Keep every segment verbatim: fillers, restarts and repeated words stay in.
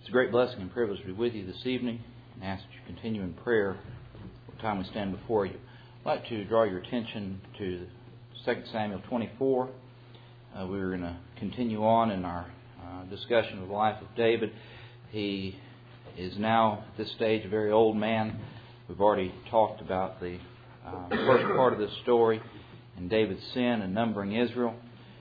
It's a great blessing and privilege to be with you this evening and ask that you continue in prayer the time we stand before you. I'd like to draw your attention to Second Samuel twenty-four. Uh, we're going to continue on in our uh, discussion of the life of David. He is now, at this stage, a very old man. We've already talked about the uh, first part of this story and David's sin and numbering Israel.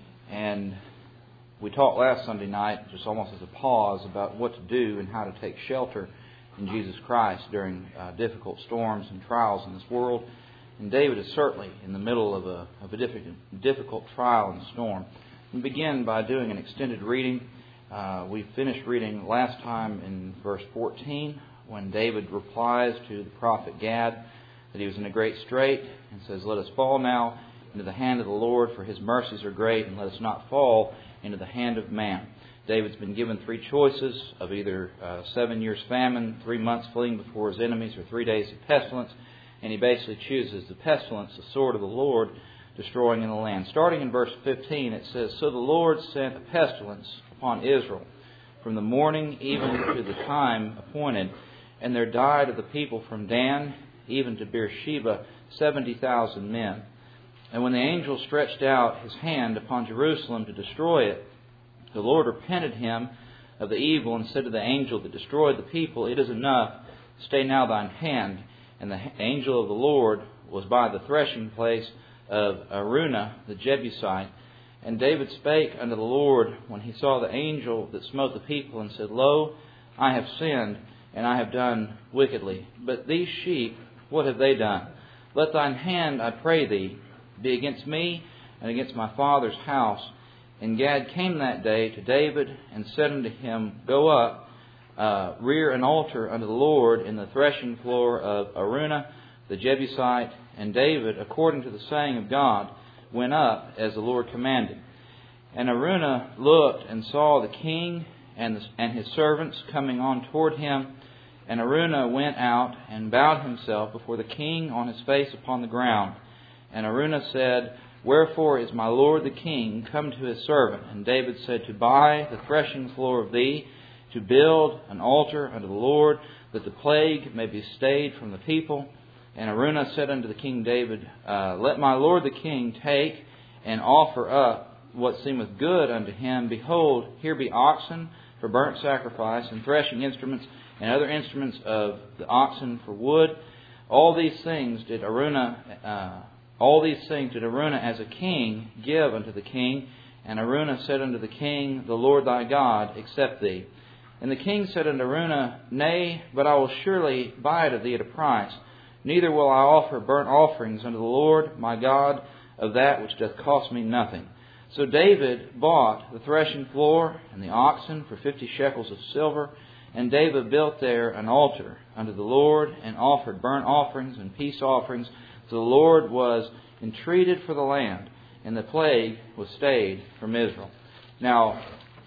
And we talked last Sunday night, just almost as a pause, about what to do and how to take shelter in Jesus Christ during uh, difficult storms and trials in this world. And David is certainly in the middle of a, of a difficult, difficult trial and storm. We begin by doing an extended reading. Uh, we finished reading last time in verse fourteen, when David replies to the prophet Gad that he was in a great strait and says, "Let us fall now into the hand of the Lord, for His mercies are great, and let us not fall into the hand of man." David's been given three choices of either uh, seven years famine, three months fleeing before his enemies, or three days of pestilence. And he basically chooses the pestilence, the sword of the Lord, destroying in the land. Starting in verse fifteen, it says, "So the Lord sent a pestilence upon Israel from the morning even to the time appointed, and there died of the people from Dan even to Beersheba seventy thousand men. And when the angel stretched out his hand upon Jerusalem to destroy it, the Lord repented him of the evil and said to the angel that destroyed the people, 'It is enough, stay now thine hand.' And the angel of the Lord was by the threshing place of Araunah the Jebusite. And David spake unto the Lord when he saw the angel that smote the people, and said, Lo, I have sinned, and I have done wickedly. But these sheep, what have they done? Let thine hand, I pray thee, be against me and against my father's house." And Gad came that day to David and said unto him, "Go up, uh, rear an altar unto the Lord in the threshing floor of Araunah the Jebusite." And David, according to the saying of God, went up as the Lord commanded. And Araunah looked and saw the king and, the, and his servants coming on toward him. And Araunah went out and bowed himself before the king on his face upon the ground. And Araunah said, "Wherefore is my lord the king come to his servant?" And David said, "To buy the threshing floor of thee, to build an altar unto the Lord, that the plague may be stayed from the people." And Araunah said unto the king David, uh, "Let my lord the king take and offer up what seemeth good unto him. Behold, here be oxen for burnt sacrifice, and threshing instruments, and other instruments of the oxen for wood. All these things did Araunah, uh, all these things did Araunah as a king give unto the king." And Araunah said unto the king, "The Lord thy God accept thee." And the king said unto Araunah, "Nay, but I will surely buy it of thee at a price. Neither will I offer burnt offerings unto the Lord my God of that which doth cost me nothing." So David bought the threshing floor and the oxen for fifty shekels of silver. And David built there an altar unto the Lord, and offered burnt offerings and peace offerings. So the Lord was entreated for the land, and the plague was stayed from Israel. Now,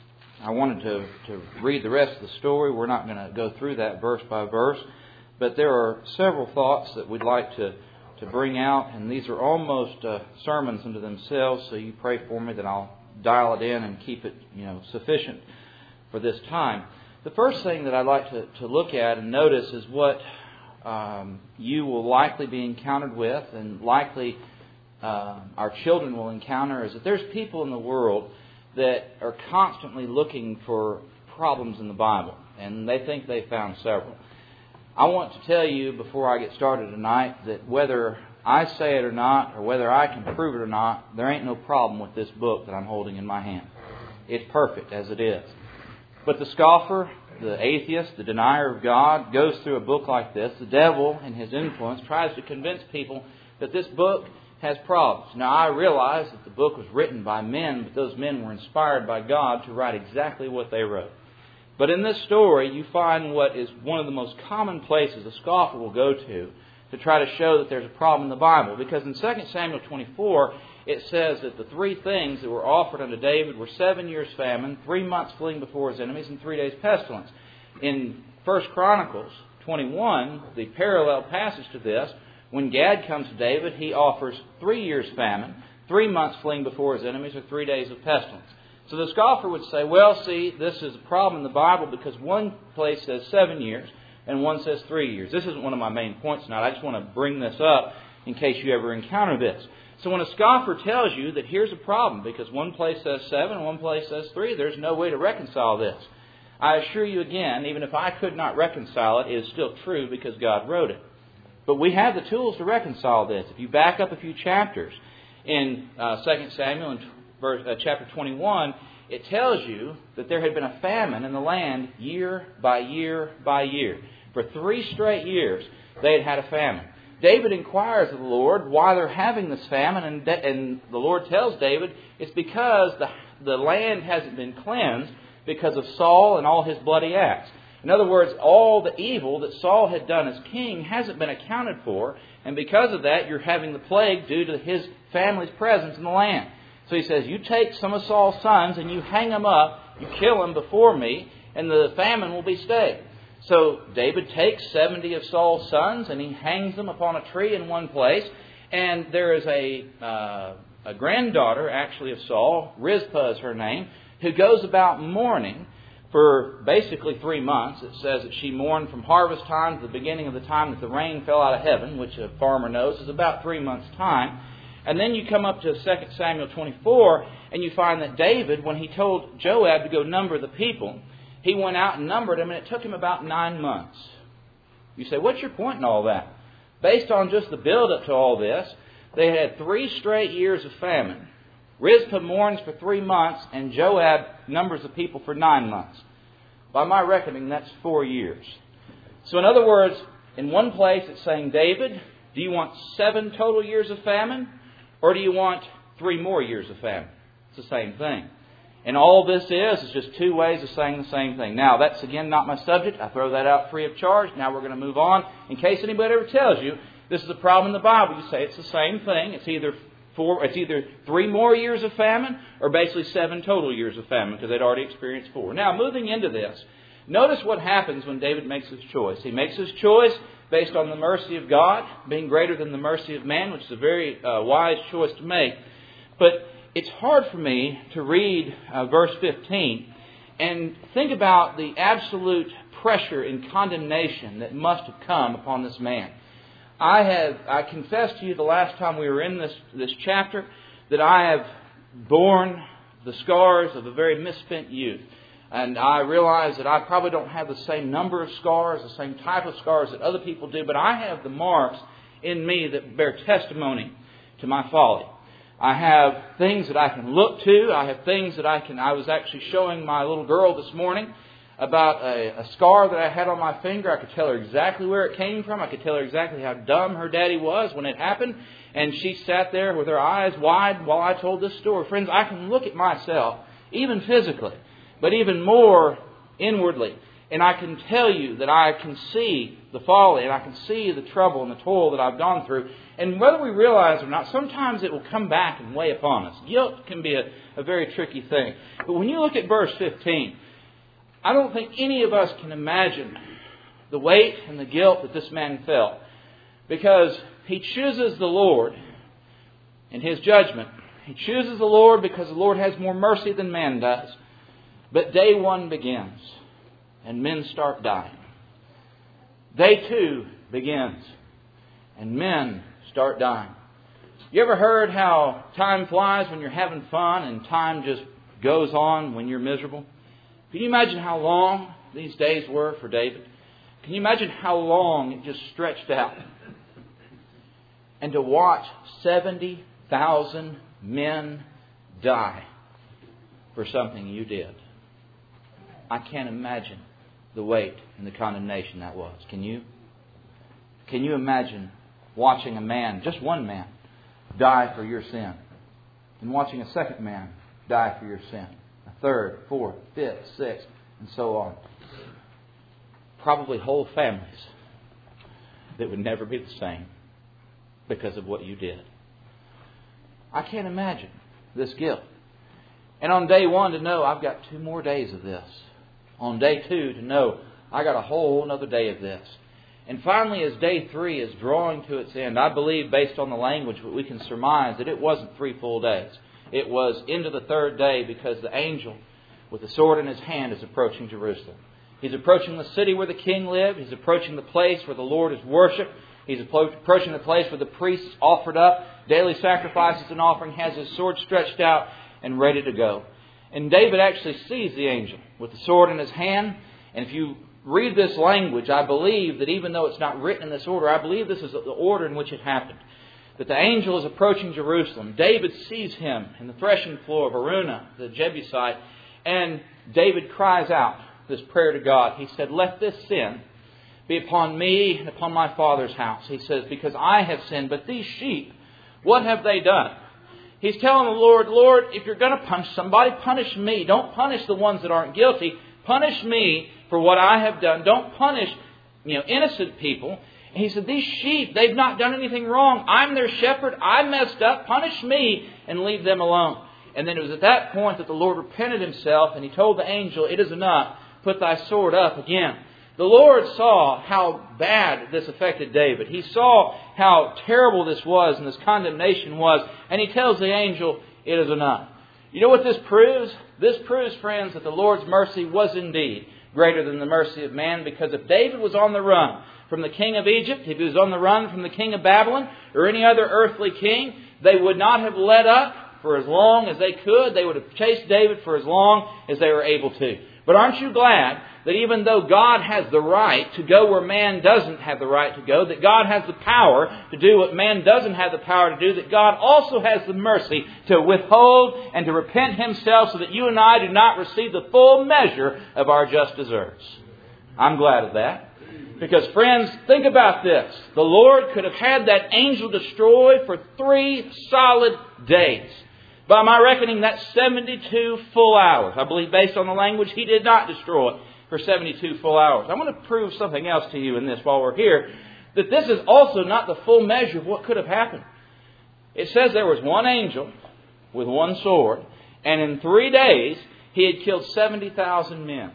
I wanted to, to read the rest of the story. We're not going to go through that verse by verse. But there are several thoughts that we'd like to, to bring out. And these are almost uh, sermons unto themselves. So you pray for me that I'll dial it in and keep it, you know, sufficient for this time. The first thing that I'd like to, to look at and notice is what um, you will likely be encountered with, and likely uh, our children will encounter, is that there's people in the world that are constantly looking for problems in the Bible, and they think they found several. I want to tell you before I get started tonight that whether I say it or not, or whether I can prove it or not, there ain't no problem with this book that I'm holding in my hand. It's perfect as it is. But the scoffer, the atheist, the denier of God goes through a book like this. The devil, in his influence, tries to convince people that this book has problems. Now, I realize that the book was written by men, but those men were inspired by God to write exactly what they wrote. But in this story, you find what is one of the most common places a scoffer will go to to try to show that there's a problem in the Bible. Because in Second Samuel twenty-four, it says that the three things that were offered unto David were seven years famine, three months fleeing before his enemies, and three days pestilence. In First Chronicles twenty-one, the parallel passage to this, when Gad comes to David, he offers three years famine, three months fleeing before his enemies, or three days of pestilence. So the scoffer would say, well, see, this is a problem in the Bible because one place says seven years and one says three years. This isn't one of my main points tonight. I just want to bring this up in case you ever encounter this. So when a scoffer tells you that here's a problem because one place says seven and one place says three, there's no way to reconcile this. I assure you again, even if I could not reconcile it, it is still true because God wrote it. But we have the tools to reconcile this. If you back up a few chapters in uh, Second Samuel in verse, uh, chapter twenty-one, it tells you that there had been a famine in the land year by year by year. For three straight years, they had had a famine. David inquires of the Lord why they're having this famine, and, De- and the Lord tells David it's because the, the land hasn't been cleansed because of Saul and all his bloody acts. In other words, all the evil that Saul had done as king hasn't been accounted for, and because of that, you're having the plague due to his family's presence in the land. So he says, you take some of Saul's sons and you hang them up, you kill them before me, and the famine will be stayed. So David takes seventy of Saul's sons and he hangs them upon a tree in one place. And there is a, uh, a granddaughter, actually, of Saul, Rizpah is her name, who goes about mourning for basically three months. It says that she mourned from harvest time to the beginning of the time that the rain fell out of heaven, which a farmer knows is about three months' time. And then you come up to Second Samuel twenty-four, and you find that David, when he told Joab to go number the people, he went out and numbered them, and it took him about nine months. You say, what's your point in all that? Based on just the build-up to all this, they had three straight years of famine. Rizpah mourns for three months, and Joab numbers the people for nine months. By my reckoning, that's four years. So in other words, in one place it's saying, David, do you want seven total years of famine? Or do you want three more years of famine? It's the same thing. And all this is is just two ways of saying the same thing. Now, that's again not my subject. I throw that out free of charge. Now we're going to move on. In case anybody ever tells you this is a problem in the Bible, you say it's the same thing. It's either four, it's either three more years of famine or basically seven total years of famine because they'd already experienced four. Now, moving into this, notice what happens when David makes his choice. He makes his choice based on the mercy of God being greater than the mercy of man, which is a very uh, wise choice to make. But it's hard for me to read uh, verse fifteen and think about the absolute pressure and condemnation that must have come upon this man. I have, I confessed to you the last time we were in this, this chapter that I have borne the scars of a very misspent youth. And I realize that I probably don't have the same number of scars, the same type of scars that other people do, but I have the marks in me that bear testimony to my folly. I have things that I can look to. I have things that I can... I was actually showing my little girl this morning about a, a scar that I had on my finger. I could tell her exactly where it came from. I could tell her exactly how dumb her daddy was when it happened. And she sat there with her eyes wide while I told this story. Friends, I can look at myself, even physically, but even more inwardly. And I can tell you that I can see the folly and I can see the trouble and the toil that I've gone through. And whether we realize it or not, sometimes it will come back and weigh upon us. Guilt can be a, a very tricky thing. But when you look at verse fifteen, I don't think any of us can imagine the weight and the guilt that this man felt. Because he chooses the Lord in his judgment. He chooses the Lord because the Lord has more mercy than man does. But day one begins and men start dying. Day two begins and men start dying. You ever heard how time flies when you're having fun and time just goes on when you're miserable? Can you imagine how long these days were for David? Can you imagine how long it just stretched out? And to watch seventy thousand men die for something you did. I can't imagine the weight and the condemnation that was. Can you? Can you imagine watching a man, just one man, die for your sin? And watching a second man die for your sin? A third, fourth, fifth, sixth, and so on. Probably whole families that would never be the same because of what you did. I can't imagine this guilt. And on day one to know I've got two more days of this. On day two to know I got a whole another day of this. And finally, as day three is drawing to its end, I believe based on the language that we can surmise that it wasn't three full days. It was into the third day, because the angel with the sword in his hand is approaching Jerusalem. He's approaching the city where the king lived. He's approaching the place where the Lord is worshipped. He's approaching the place where the priests offered up daily sacrifices and offering, has his sword stretched out and ready to go. And David actually sees the angel with the sword in his hand. And if you read this language, I believe that even though it's not written in this order, I believe this is the order in which it happened. That the angel is approaching Jerusalem. David sees him in the threshing floor of Araunah, the Jebusite, and David cries out this prayer to God. He said, "Let this sin be upon me and upon my father's house." He says, "Because I have sinned, but these sheep, what have they done?" He's telling the Lord, "Lord, if you're going to punish somebody, punish me. Don't punish the ones that aren't guilty. Punish me for what I have done. Don't punish, you know, innocent people." And he said, "These sheep, they've not done anything wrong. I'm their shepherd. I messed up. Punish me and leave them alone." And then it was at that point that the Lord repented himself, and he told the angel, "It is enough. Put thy sword up again." The Lord saw how bad this affected David. He saw how terrible this was and this condemnation was. And he tells the angel, "It is enough." You know what this proves? This proves, friends, that the Lord's mercy was indeed greater than the mercy of man. Because if David was on the run from the king of Egypt, if he was on the run from the king of Babylon or any other earthly king, they would not have let up for as long as they could. They would have chased David for as long as they were able to. But aren't you glad that even though God has the right to go where man doesn't have the right to go, that God has the power to do what man doesn't have the power to do, that God also has the mercy to withhold and to repent himself so that you and I do not receive the full measure of our just deserts? I'm glad of that. Because, friends, think about this. The Lord could have had that angel destroyed for three solid days. By my reckoning, that's seventy-two full hours. I believe based on the language, he did not destroy it for seventy-two full hours. I want to prove something else to you in this while we're here. That this is also not the full measure of what could have happened. It says there was one angel with one sword. And in three days, he had killed seventy thousand men.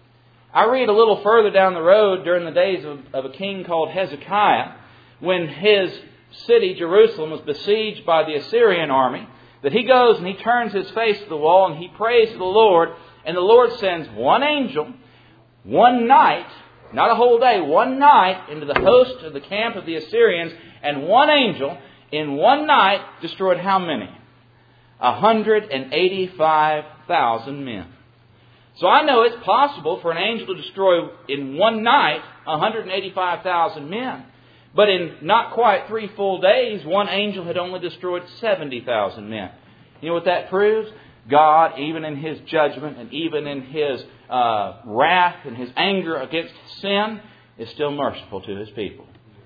I read a little further down the road during the days of, of a king called Hezekiah, when his city, Jerusalem, was besieged by the Assyrian army, that he goes and he turns his face to the wall and he prays to the Lord, and the Lord sends one angel, one night, not a whole day, one night into the host of the camp of the Assyrians, and one angel in one night destroyed how many? one hundred eighty-five thousand men. So I know it's possible for an angel to destroy in one night one hundred eighty-five thousand men. But in not quite three full days, one angel had only destroyed seventy thousand men. You know what that proves? God, even in His judgment and even in His uh, wrath and His anger against sin, is still merciful to His people.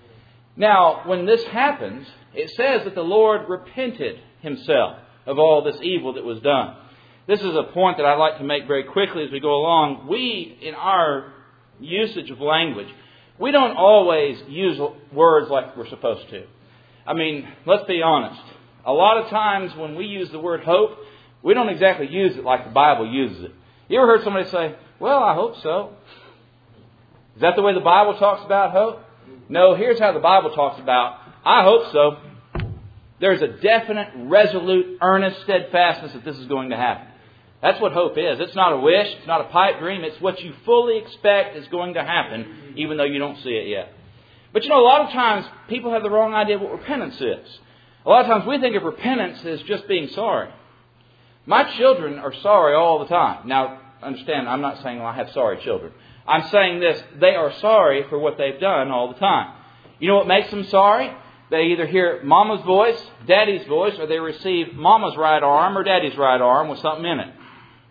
Now, when this happens, it says that the Lord repented Himself of all this evil that was done. This is a point that I'd like to make very quickly as we go along. We, in our usage of language, we don't always use words like we're supposed to. I mean, let's be honest. A lot of times when we use the word hope, we don't exactly use it like the Bible uses it. You ever heard somebody say, "Well, I hope so"? Is that the way the Bible talks about hope? No, here's how the Bible talks about, "I hope so." There's a definite, resolute, earnest steadfastness that this is going to happen. That's what hope is. It's not a wish. It's not a pipe dream. It's what you fully expect is going to happen, even though you don't see it yet. But you know, a lot of times people have the wrong idea of what repentance is. A lot of times we think of repentance as just being sorry. My children are sorry all the time. Now, understand, I'm not saying well, I have sorry children. I'm saying this, they are sorry for what they've done all the time. You know what makes them sorry? They either hear Mama's voice, Daddy's voice, or they receive Mama's right arm or Daddy's right arm with something in it.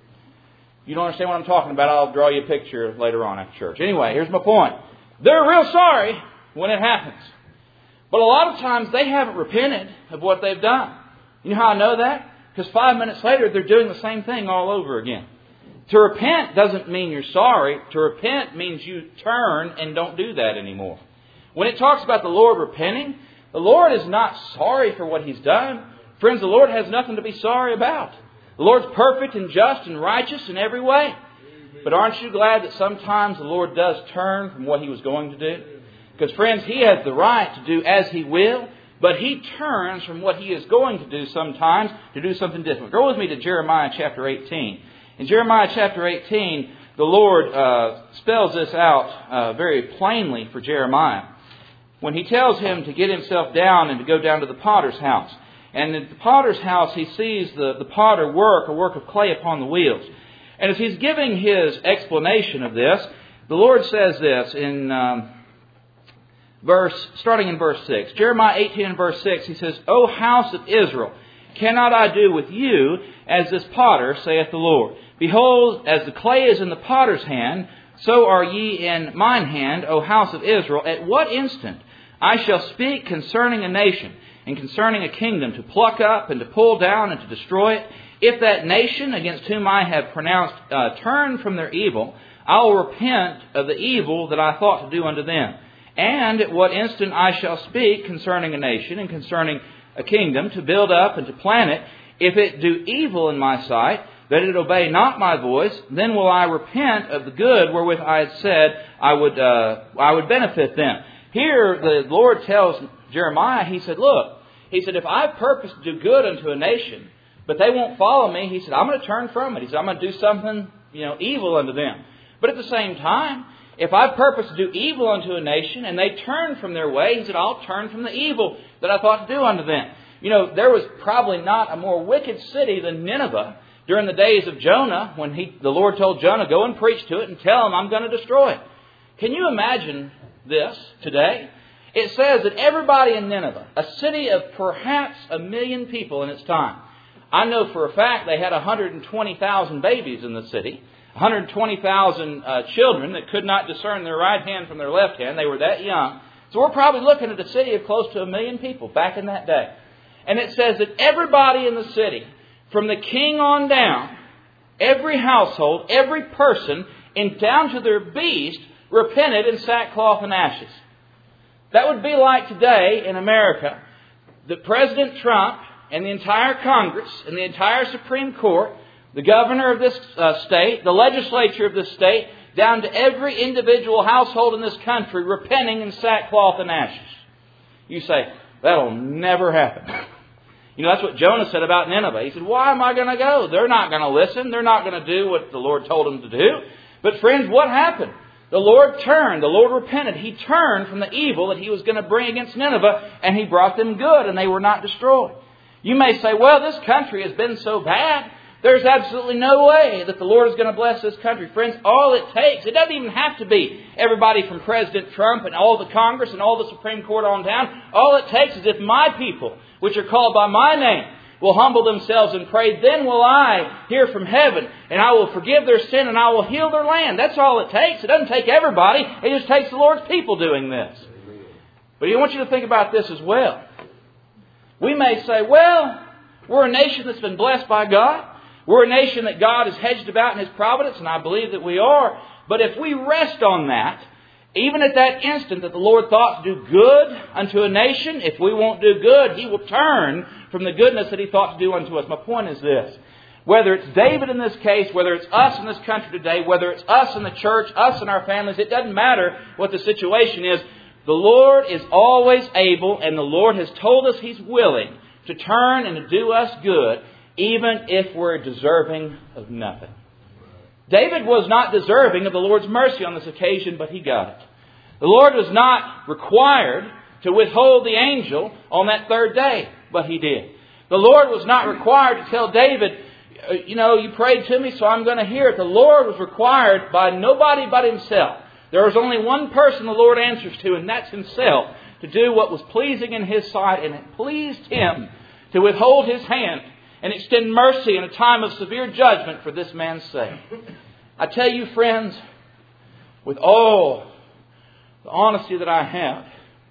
You don't understand what I'm talking about? I'll draw you a picture later on after church. Anyway, here's my point. They're real sorry when it happens. But a lot of times they haven't repented of what they've done. You know how I know that? Because five minutes later they're doing the same thing all over again. To repent doesn't mean you're sorry. To repent means you turn and don't do that anymore. When it talks about the Lord repenting, the Lord is not sorry for what He's done. Friends, the Lord has nothing to be sorry about. The Lord's perfect and just and righteous in every way. But aren't you glad that sometimes the Lord does turn from what He was going to do? Because, friends, He has the right to do as He will. But he turns from what he is going to do sometimes to do something different. Go with me to Jeremiah chapter eighteen. In Jeremiah chapter eighteen, the Lord uh, spells this out uh, very plainly for Jeremiah, when he tells him to get himself down and to go down to the potter's house. And at the potter's house, he sees the, the potter work a work of clay upon the wheels. And as he's giving his explanation of this, the Lord says this in um, verse, starting in verse six. Jeremiah eighteen and verse six, he says, O house of Israel, cannot I do with you as this potter, saith the Lord? Behold, as the clay is in the potter's hand, so are ye in mine hand, O house of Israel. At what instant I shall speak concerning a nation and concerning a kingdom, to pluck up and to pull down and to destroy it, if that nation against whom I have pronounced uh, turn from their evil, I will repent of the evil that I thought to do unto them. And at what instant I shall speak concerning a nation and concerning a kingdom, to build up and to plant it, if it do evil in my sight, that it obey not my voice, then will I repent of the good wherewith I had said I would uh, I would benefit them. Here the Lord tells Jeremiah, he said, look, he said, if I purpose to do good unto a nation, but they won't follow me, he said, I'm going to turn from it. He said, I'm going to do something, you know, evil unto them. But at the same time, if I purpose to do evil unto a nation and they turn from their way, he said, I'll turn from the evil that I thought to do unto them. You know, there was probably not a more wicked city than Nineveh during the days of Jonah, when he, the Lord told Jonah, go and preach to it and tell them I'm going to destroy it. Can you imagine this today? It says that everybody in Nineveh, a city of perhaps a million people in its time, I know for a fact they had one hundred twenty thousand babies in the city, one hundred twenty thousand uh, children that could not discern their right hand from their left hand. They were that young. So we're probably looking at a city of close to a million people back in that day. And it says that everybody in the city, from the king on down, every household, every person, and down to their beast, repented in sackcloth and ashes. That would be like today in America, that President Trump and the entire Congress and the entire Supreme Court, the governor of this uh, state, the legislature of this state, down to every individual household in this country repenting in sackcloth and ashes. You say, that'll never happen. You know, that's what Jonah said about Nineveh. He said, why am I going to go? They're not going to listen. They're not going to do what the Lord told them to do. But friends, what happened? The Lord turned. The Lord repented. He turned from the evil that He was going to bring against Nineveh, and He brought them good, and they were not destroyed. You may say, well, this country has been so bad. There's absolutely no way that the Lord is going to bless this country. Friends, all it takes, it doesn't even have to be everybody from President Trump and all the Congress and all the Supreme Court on down. All it takes is if my people, which are called by my name, will humble themselves and pray, then will I hear from heaven, and I will forgive their sin, and I will heal their land. That's all it takes. It doesn't take everybody. It just takes the Lord's people doing this. But I want you to think about this as well. We may say, well, we're a nation that's been blessed by God. We're a nation that God has hedged about in His providence, and I believe that we are. But if we rest on that, even at that instant that the Lord thought to do good unto a nation, if we won't do good, He will turn from the goodness that He thought to do unto us. My point is this. Whether it's David in this case, whether it's us in this country today, whether it's us in the church, us in our families, it doesn't matter what the situation is. The Lord is always able, and the Lord has told us He's willing to turn and to do us good, even if we're deserving of nothing. David was not deserving of the Lord's mercy on this occasion, but he got it. The Lord was not required to withhold the angel on that third day, but He did. The Lord was not required to tell David, you know, you prayed to me, so I'm going to hear it. The Lord was required by nobody but Himself. There was only one person the Lord answers to, and that's Himself, to do what was pleasing in His sight, and it pleased Him to withhold His hand and extend mercy in a time of severe judgment for this man's sake. I tell you, friends, with all the honesty that I have,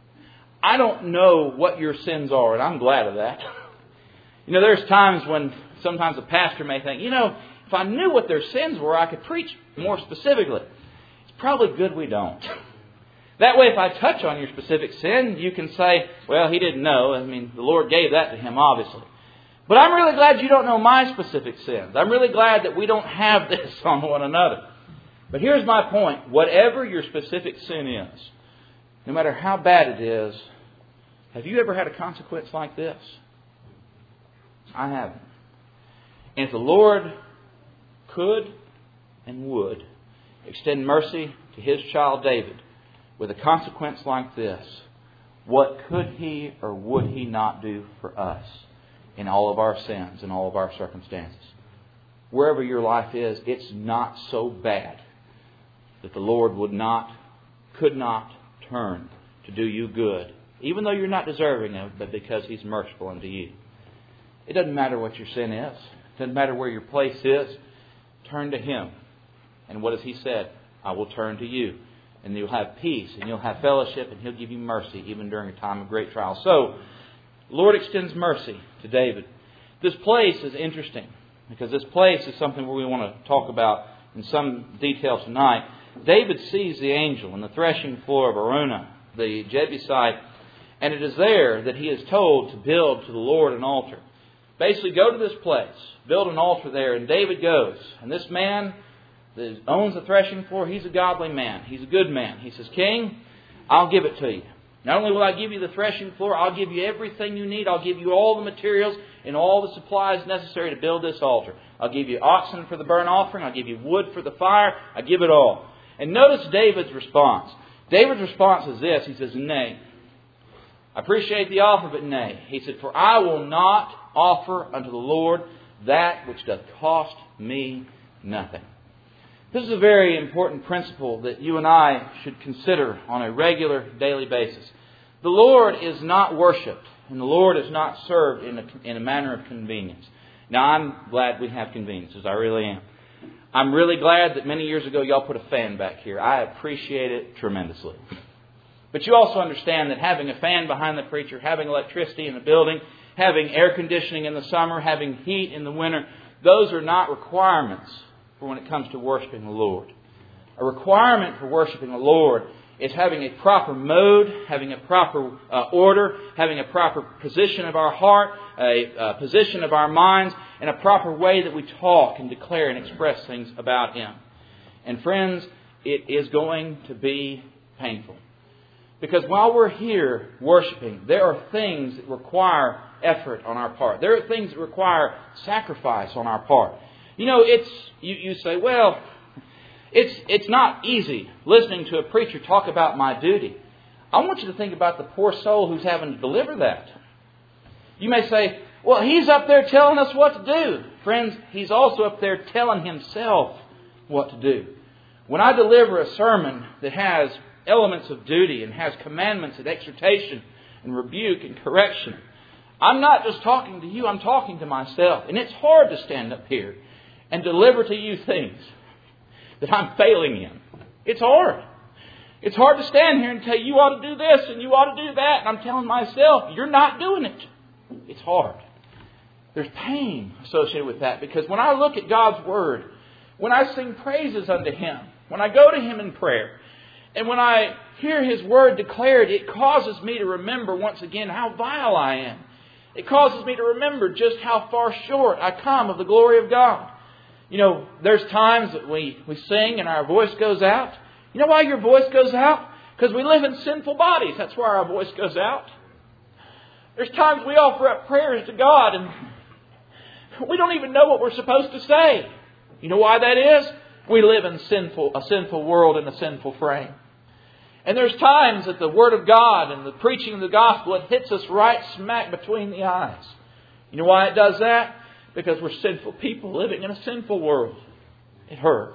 I don't know what your sins are, and I'm glad of that. You know, there's times when sometimes a pastor may think, you know, if I knew what their sins were, I could preach more specifically. It's probably good we don't. That way, if I touch on your specific sin, you can say, well, he didn't know. I mean, the Lord gave that to him, obviously. But I'm really glad you don't know my specific sins. I'm really glad that we don't have this on one another. But here's my point. Whatever your specific sin is, no matter how bad it is, Have you ever had a consequence like this? I haven't. And if the Lord could and would extend mercy to His child David with a consequence like this, what could He or would He not do for us in all of our sins and all of our circumstances? Wherever your life is, it's not so bad that the Lord would not, could not turn to do you good, even though you're not deserving of it, but because He's merciful unto you. It doesn't matter what your sin is. It doesn't matter where your place is. Turn to Him. And what has He said? I will turn to you. And you'll have peace, and you'll have fellowship, and He'll give you mercy even during a time of great trial. So, the Lord extends mercy to David. This place is interesting, because this place is something where we want to talk about in some detail tonight. David sees the angel in the threshing floor of Araunah, the Jebusite, and it is there that he is told to build to the Lord an altar. Basically, go to this place, build an altar there, and David goes. And this man that owns the threshing floor, he's a godly man. He's a good man. He says, King, I'll give it to you. Not only will I give you the threshing floor, I'll give you everything you need. I'll give you all the materials and all the supplies necessary to build this altar. I'll give you oxen for the burnt offering. I'll give you wood for the fire. I give it all. And notice David's response. David's response is this. He says, nay. I appreciate the offer, but nay. He said, for I will not offer unto the Lord that which doth cost me nothing. This is a very important principle that you and I should consider on a regular daily basis. The Lord is not worshipped, and the Lord is not served in a, in a manner of convenience. Now, I'm glad we have conveniences. I really am. I'm really glad that many years ago y'all put a fan back here. I appreciate it tremendously. But you also understand that having a fan behind the preacher, having electricity in the building, having air conditioning in the summer, having heat in the winter, those are not requirements for when it comes to worshiping the Lord. A requirement for worshiping the Lord is having a proper mode, having a proper uh, order, having a proper position of our heart, a, a position of our minds, and a proper way that we talk and declare and express things about Him. And friends, it is going to be painful. Because while we're here worshiping, there are things that require effort on our part. There are things that require sacrifice on our part. You know, it's you, you say, well, it's it's not easy listening to a preacher talk about my duty. I want you to think about the poor soul who's having to deliver that. You may say, well, he's up there telling us what to do. Friends, he's also up there telling himself what to do. When I deliver a sermon that has elements of duty and has commandments and exhortation and rebuke and correction, I'm not just talking to you, I'm talking to myself. And it's hard to stand up here and deliver to you things that I'm failing in. It's hard. It's hard to stand here and tell you, you ought to do this and you ought to do that. And I'm telling myself, you're not doing it. It's hard. There's pain associated with that, because when I look at God's Word, when I sing praises unto Him, when I go to Him in prayer, and when I hear His Word declared, it causes me to remember once again how vile I am. It causes me to remember just how far short I come of the glory of God. You know, there's times that we, we sing and our voice goes out. You know why your voice goes out? Because we live in sinful bodies. That's why our voice goes out. There's times we offer up prayers to God and we don't even know what we're supposed to say. You know why that is? We live in sinful, a sinful world in a sinful frame. And there's times that the Word of God and the preaching of the gospel, it hits us right smack between the eyes. You know why it does that? Because we're sinful people living in a sinful world. It hurts.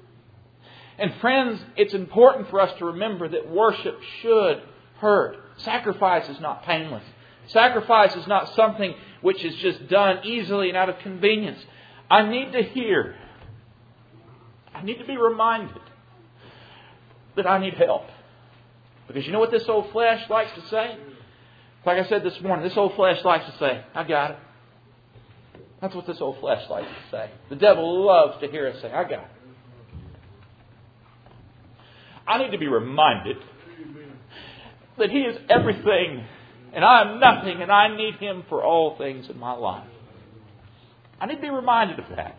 And friends, it's important for us to remember that worship should hurt. Sacrifice is not painless. Sacrifice is not something which is just done easily and out of convenience. I need to hear. I need to be reminded that I need help. Because you know what this old flesh likes to say? Like I said this morning, this old flesh likes to say, I got it. That's what this old flesh likes to say. The devil loves to hear us say, I got it. I need to be reminded that He is everything and I am nothing and I need Him for all things in my life. I need to be reminded of that.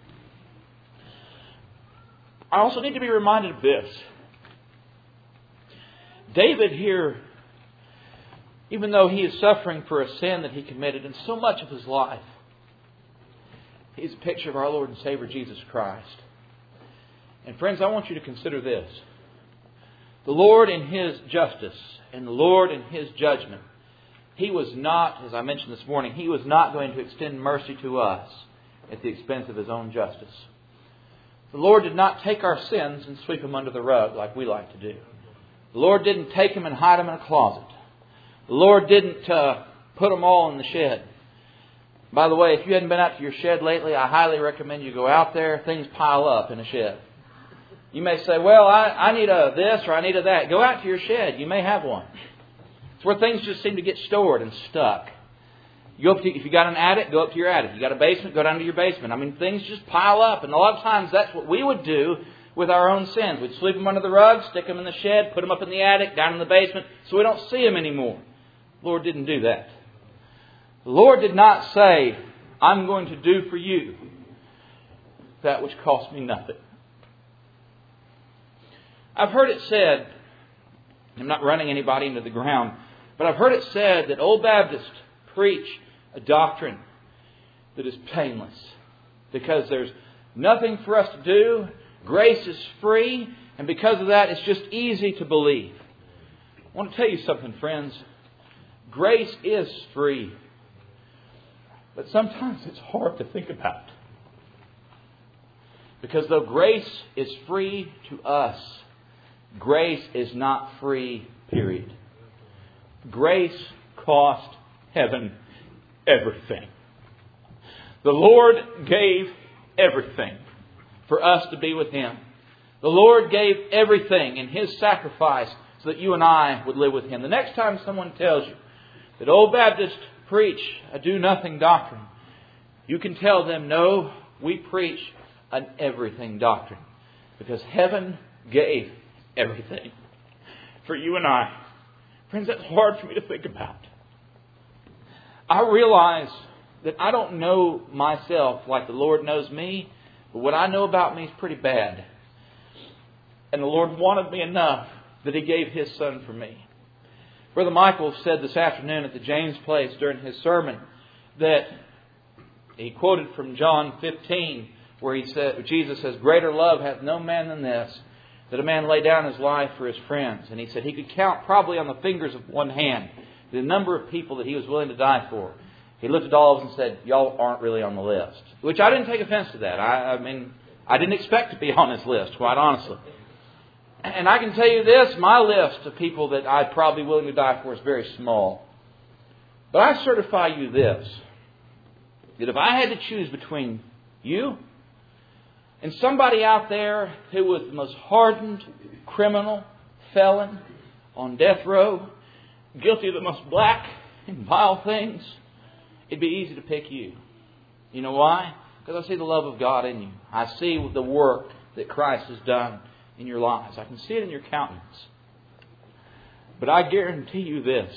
I also need to be reminded of this. David here even though He is suffering for a sin that He committed in so much of His life, He's a picture of our Lord and Savior Jesus Christ. And friends, I want you to consider this. The Lord in His justice and the Lord in His judgment, He was not, as I mentioned this morning, He was not going to extend mercy to us at the expense of His own justice. The Lord did not take our sins and sweep them under the rug like we like to do. The Lord didn't take them and hide them in a closet. The Lord didn't uh, put them all in the shed. By the way, if you hadn't been out to your shed lately, I highly recommend you go out there. Things pile up in a shed. You may say, well, I, I need a this or I need a that. Go out to your shed. You may have one. It's where things just seem to get stored and stuck. You go up to, if you got an attic, go up to your attic. You got a basement, go down to your basement. I mean, things just pile up. And a lot of times that's what we would do with our own sins. We'd sweep them under the rug, stick them in the shed, put them up in the attic, down in the basement, so we don't see them anymore. The Lord didn't do that. The Lord did not say, I'm going to do for you that which cost me nothing. I've heard it said, I'm not running anybody into the ground, but I've heard it said that old Baptists preach a doctrine that is painless because there's nothing for us to do. Grace is free, and because of that, it's just easy to believe. I want to tell you something, friends. Grace is free, but sometimes it's hard to think about. Because though grace is free to us, grace is not free, period. Grace cost heaven everything. The Lord gave everything for us to be with Him. The Lord gave everything in His sacrifice so that you and I would live with Him. The next time someone tells you that old Baptists preach a do-nothing doctrine, you can tell them, no, we preach an everything doctrine. Because heaven gave everything for you and I. Friends, that's hard for me to think about. I realize that I don't know myself like the Lord knows me, but what I know about me is pretty bad. And the Lord wanted me enough that He gave His Son for me. Brother Michael said this afternoon at the James Place during his sermon that he quoted from John fifteen, where he said, Jesus says, greater love hath no man than this, that a man lay down his life for his friends. And he said he could count probably on the fingers of one hand the number of people that he was willing to die for. He looked at all of them and said, y'all aren't really on the list. Which I didn't take offense to that. I, I mean, I didn't expect to be on his list, quite honestly. And I can tell you this, my list of people that I'd probably be willing to die for is very small. But I certify you this, that if I had to choose between you and somebody out there who was the most hardened criminal, felon, on death row, guilty of the most black and vile things, it'd be easy to pick you. You know why? Because I see the love of God in you. I see the work that Christ has done in your lives. I can see it in your countenance. But I guarantee you this.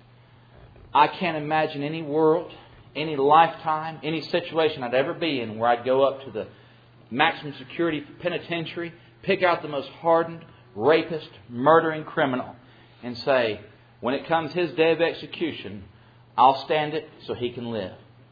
I can't imagine any world, any lifetime, any situation I'd ever be in where I'd go up to the maximum security penitentiary, pick out the most hardened, rapist, murdering criminal, and say, when it comes his day of execution, I'll stand it so he can live.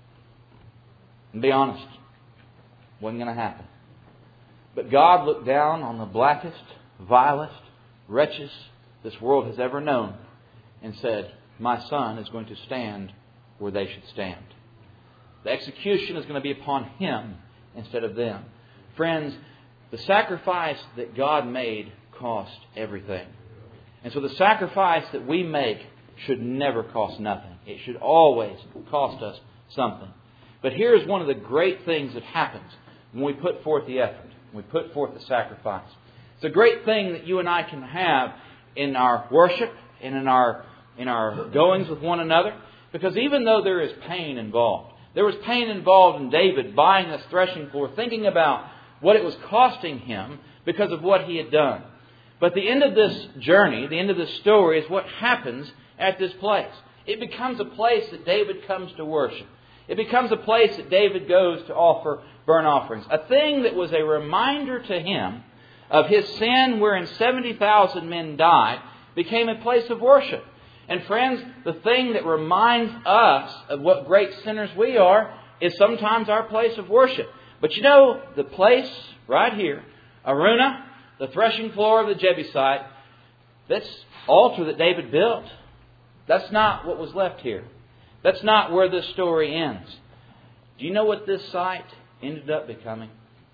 And be honest, wasn't going to happen. But God looked down on the blackest, vilest wretches this world has ever known and said, my Son is going to stand where they should stand. The execution is going to be upon Him instead of them. Friends, the sacrifice that God made cost everything. And so the sacrifice that we make should never cost nothing. It should always cost us something. But here's one of the great things that happens when we put forth the effort. We put forth the sacrifice. It's a great thing that you and I can have in our worship and in our in our goings with one another. Because even though there is pain involved, there was pain involved in David buying this threshing floor, thinking about what it was costing him because of what he had done. But the end of this journey, the end of this story, is what happens at this place. It becomes a place that David comes to worship. It becomes a place that David goes to offer burnt offerings. A thing that was a reminder to him of his sin wherein seventy thousand men died became a place of worship. And friends, the thing that reminds us of what great sinners we are is sometimes our place of worship. But you know, the place right here, Araunah, the threshing floor of the Jebusite, this altar that David built, that's not what was left here. That's not where this story ends. Do you know what this site ended up becoming?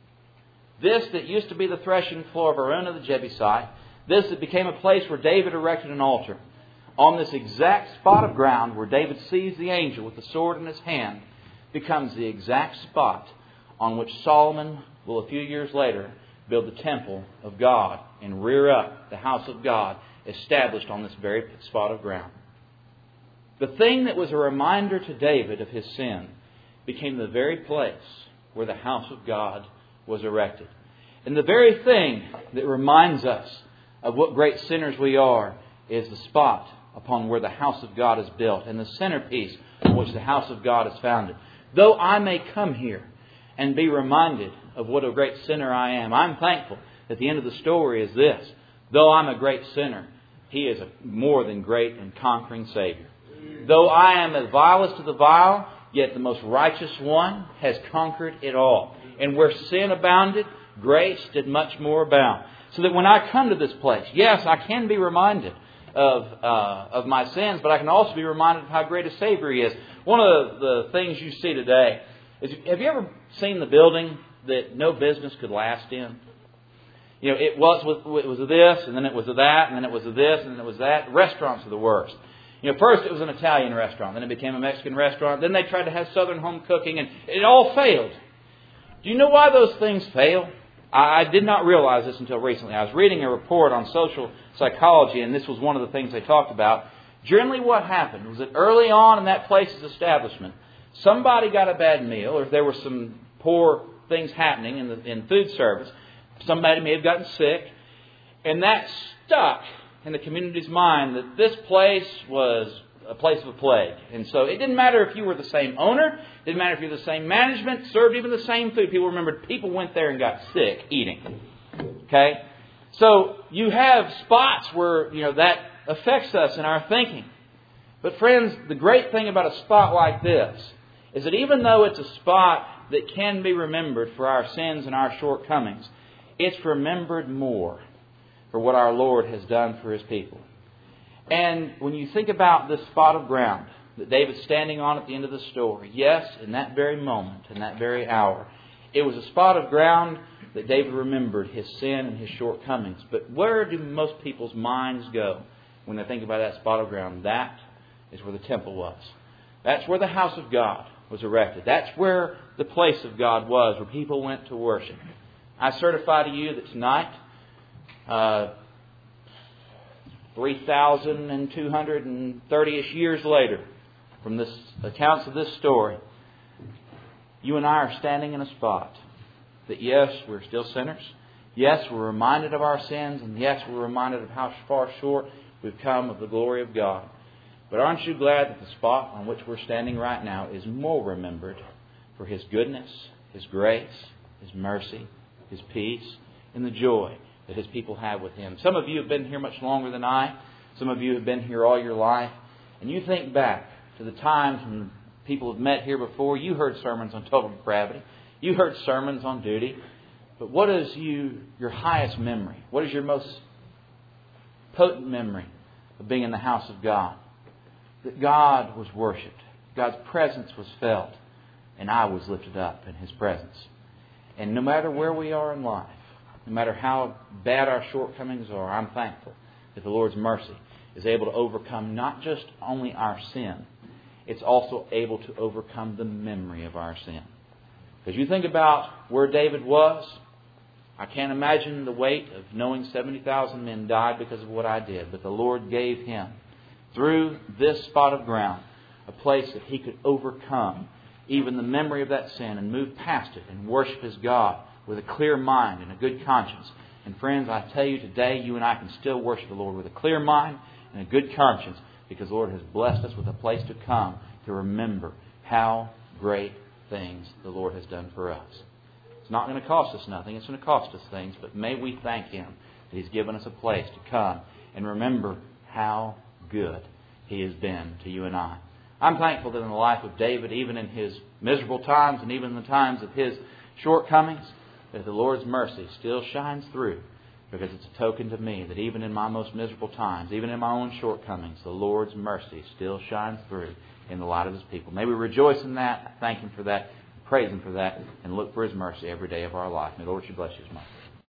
This that used to be the threshing floor of Araunah the Jebusite, this that became a place where David erected an altar, on this exact spot of ground where David sees the angel with the sword in his hand, becomes the exact spot on which Solomon will a few years later build the temple of God and rear up the house of God established on this very spot of ground. The thing that was a reminder to David of his sin became the very place where the house of God was erected. And the very thing that reminds us of what great sinners we are is the spot upon where the house of God is built and the centerpiece on which the house of God is founded. Though I may come here and be reminded of what a great sinner I am, I'm thankful that the end of the story is this. Though I'm a great sinner, He is a more than great and conquering Savior. Though I am as vilest of the vile, yet the most righteous one has conquered it all. And where sin abounded, grace did much more abound. So that when I come to this place, yes, I can be reminded of uh, of my sins, but I can also be reminded of how great a Savior He is. One of the, the things you see today is, have you ever seen the building that no business could last in? You know, it was it was this, and then it was that, and then it was this, and then it was that. Restaurants are the worst. You know, first it was an Italian restaurant, then it became a Mexican restaurant, then they tried to have Southern home cooking, and it all failed. Do you know why those things fail? I did not realize this until recently. I was reading a report on social psychology, and this was one of the things they talked about. Generally what happened was that early on in that place's establishment, somebody got a bad meal, or if there were some poor things happening in the in food service, somebody may have gotten sick, and that stuck in the community's mind that this place was a place of a plague. And so it didn't matter if you were the same owner, it didn't matter if you were the same management, served even the same food. People remembered people went there and got sick eating. Okay? So you have spots where, you know, that affects us in our thinking. But friends, the great thing about a spot like this is that even though it's a spot that can be remembered for our sins and our shortcomings, it's remembered more for what our Lord has done for His people. And when you think about this spot of ground that David's standing on at the end of the story, yes, in that very moment, in that very hour, it was a spot of ground that David remembered his sin and his shortcomings. But where do most people's minds go when they think about that spot of ground? That is where the temple was. That's where the house of God was erected. That's where the place of God was, where people went to worship. I certify to you that tonight, uh, three thousand two hundred thirty-ish years later, from this accounts of this story, you and I are standing in a spot that, yes, we're still sinners. Yes, we're reminded of our sins. And yes, we're reminded of how far short we've come of the glory of God. But aren't you glad that the spot on which we're standing right now is more remembered for His goodness, His grace, His mercy, His peace, and the joy that His people have with Him. Some of you have been here much longer than I. Some of you have been here all your life. And you think back to the times when people have met here before. You heard sermons on total depravity. You heard sermons on duty. But what is you your highest memory? What is your most potent memory of being in the house of God? That God was worshipped. God's presence was felt. And I was lifted up in His presence. And no matter where we are in life, no matter how bad our shortcomings are, I'm thankful that the Lord's mercy is able to overcome not just only our sin, it's also able to overcome the memory of our sin. Because you think about where David was, I can't imagine the weight of knowing seventy thousand men died because of what I did. But the Lord gave him, through this spot of ground, a place that he could overcome even the memory of that sin and move past it and worship His God with a clear mind and a good conscience. And friends, I tell you today, you and I can still worship the Lord with a clear mind and a good conscience, because the Lord has blessed us with a place to come to remember how great things the Lord has done for us. It's not going to cost us nothing. It's going to cost us things. But may we thank Him that He's given us a place to come and remember how good He has been to you and I. I'm thankful that in the life of David, even in his miserable times and even in the times of his shortcomings, that the Lord's mercy still shines through, because it's a token to me that even in my most miserable times, even in my own shortcomings, the Lord's mercy still shines through in the light of His people. May we rejoice in that, thank Him for that, praise Him for that, and look for His mercy every day of our life. May the Lord bless you, His mercy.